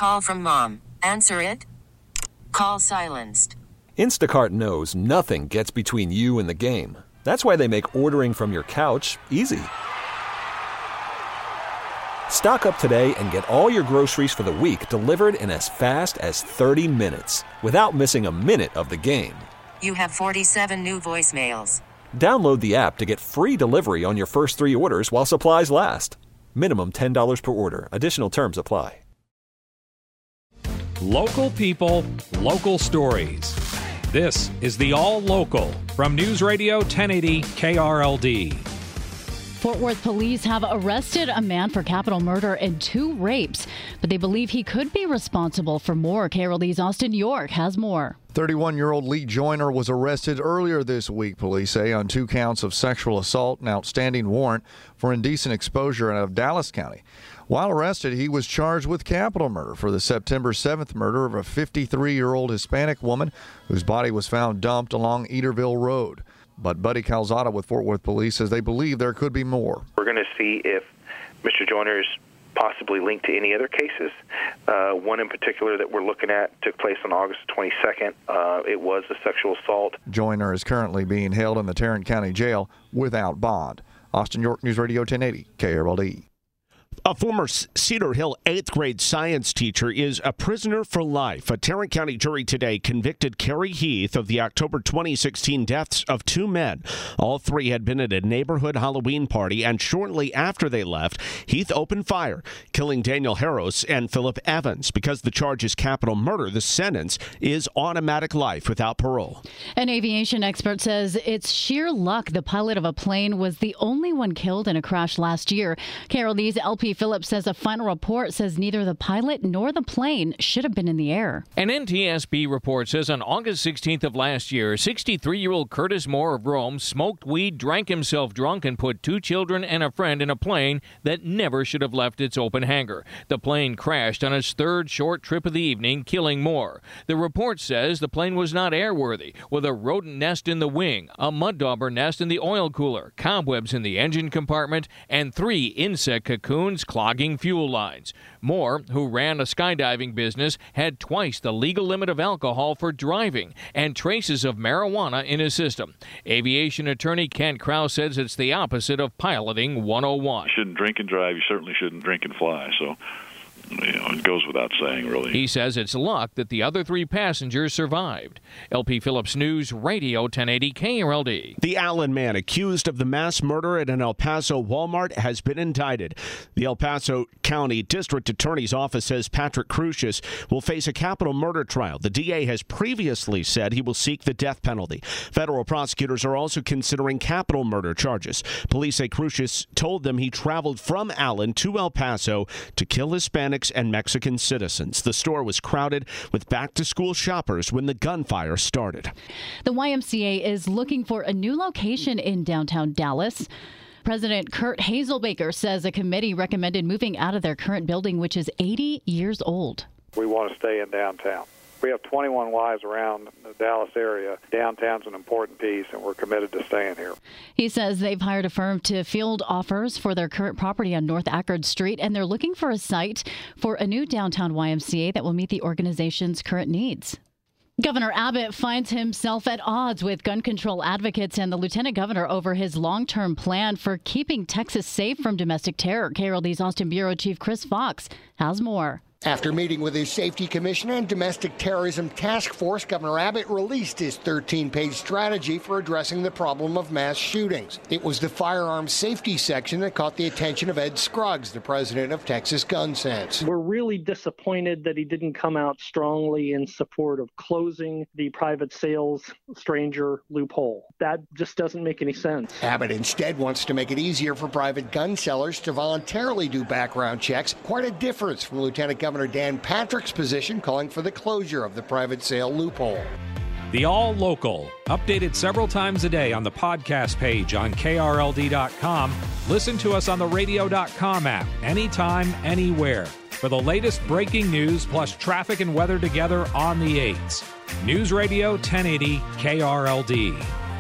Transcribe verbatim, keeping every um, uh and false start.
Call from mom. Answer it. Call silenced. Instacart knows nothing gets between you and the game. That's why they make ordering from your couch easy. Stock up today and get all your groceries for the week delivered in as fast as thirty minutes without missing a minute of the game. You have forty-seven new voicemails. Download the app to get free delivery on your first three orders while supplies last. Minimum ten dollars per order. Additional terms apply. Local people, local stories. This is the All Local from News Radio ten eighty K R L D. Fort Worth police have arrested a man for capital murder and two rapes, but they believe he could be responsible for more. K R L D's Austin York has more. thirty-one-year-old Lee Joyner was arrested earlier this week, police say, on two counts of sexual assault and outstanding warrant for indecent exposure out of Dallas County. While arrested, he was charged with capital murder for the September seventh murder of a fifty-three-year-old Hispanic woman whose body was found dumped along Eaterville Road. But Buddy Calzada with Fort Worth Police says they believe there could be more. We're going to see if Mister Joyner is possibly linked to any other cases. Uh, one in particular that we're looking at took place on August twenty-second. Uh, it was a sexual assault. Joyner is currently being held in the Tarrant County Jail without bond. Austin York, News Radio ten eighty, K R L D. A former Cedar Hill eighth grade science teacher is a prisoner for life. A Tarrant County jury today convicted Carrie Heath of the October twenty sixteen deaths of two men. All three had been at a neighborhood Halloween party, and shortly after they left, Heath opened fire, killing Daniel Harros and Philip Evans. Because the charge is capital murder, the sentence is automatic life without parole. An aviation expert says it's sheer luck the pilot of a plane was the only one killed in a crash last year. K R L D's L P Phillips says a final report says neither the pilot nor the plane should have been in the air. An N T S B report says on August sixteenth of last year, sixty-three-year-old Curtis Moore of Rome smoked weed, drank himself drunk, and put two children and a friend in a plane that never should have left its open hangar. The plane crashed on its third short trip of the evening, killing Moore. The report says the plane was not airworthy, with a rodent nest in the wing, a mud dauber nest in the oil cooler, cobwebs in the engine compartment, and three insect cocoons clogging fuel lines. Moore, who ran a skydiving business, had twice the legal limit of alcohol for driving and traces of marijuana in his system. Aviation attorney Kent Krause says it's the opposite of piloting one oh one. You shouldn't drink and drive. You certainly shouldn't drink and fly. So, you know, it goes without saying, really. He says it's luck that the other three passengers survived. L P Phillips News Radio ten eighty K R L D. The Allen man accused of the mass murder at an El Paso Walmart has been indicted. The El Paso County District Attorney's Office says Patrick Crucius will face a capital murder trial. The D A has previously said he will seek the death penalty. Federal prosecutors are also considering capital murder charges. Police say Crucius told them he traveled from Allen to El Paso to kill Hispanics and Mexican citizens. The store was crowded with back-to-school shoppers when the gunfire started. The Y M C A is looking for a new location in downtown Dallas. President Kurt Hazelbaker says a committee recommended moving out of their current building, which is eighty years old. We want to stay in downtown. We have twenty-one Ys around the Dallas area. Downtown's an important piece, and we're committed to staying here. He says they've hired a firm to field offers for their current property on North Ackard Street, and they're looking for a site for a new downtown Y M C A that will meet the organization's current needs. Governor Abbott finds himself at odds with gun control advocates and the lieutenant governor over his long-term plan for keeping Texas safe from domestic terror. K R L D's Austin Bureau Chief Chris Fox has more. After meeting with his safety commissioner and domestic terrorism task force, Governor Abbott released his thirteen-page strategy for addressing the problem of mass shootings. It was the firearms safety section that caught the attention of Ed Scruggs, the president of Texas Gun Sense. We're really disappointed that he didn't come out strongly in support of closing the private sales stranger loophole. That just doesn't make any sense. Abbott instead wants to make it easier for private gun sellers to voluntarily do background checks. Quite a difference from Lieutenant Governor Governor Dan Patrick's position, calling for the closure of the private sale loophole. The All Local, updated several times a day on the podcast page on K R L D dot com. Listen to us on the radio dot com app, anytime, anywhere. For the latest breaking news plus traffic and weather together on the eights. News Radio ten eighty K R L D.